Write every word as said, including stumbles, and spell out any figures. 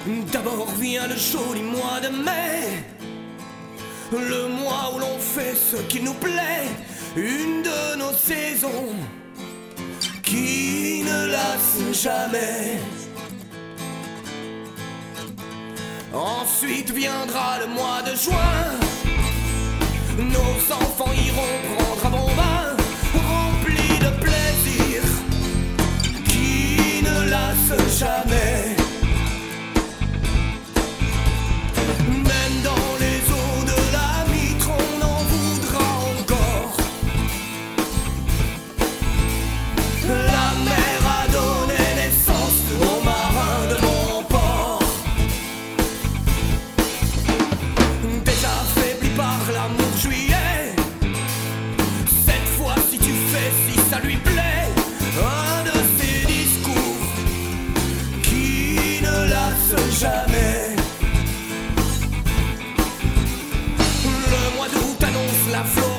D'abord vient le joli mois de mai, le mois où l'on fait ce qui nous plaît, une de nos saisons qui ne lasse jamais. Ensuite viendra le mois de juin, nos enfants iront prendre un bon bain, remplis de plaisir qui ne lasse jamais. Même dans les eaux de la Mitre, on en voudra encore. La mer a donné naissance aux marins de mon port. Déjà affaibli par l'amour juillet, cette fois si tu fais, si ça lui plaît, un de ces discours qui ne lasse jamais. Le mois d'août annonce la flore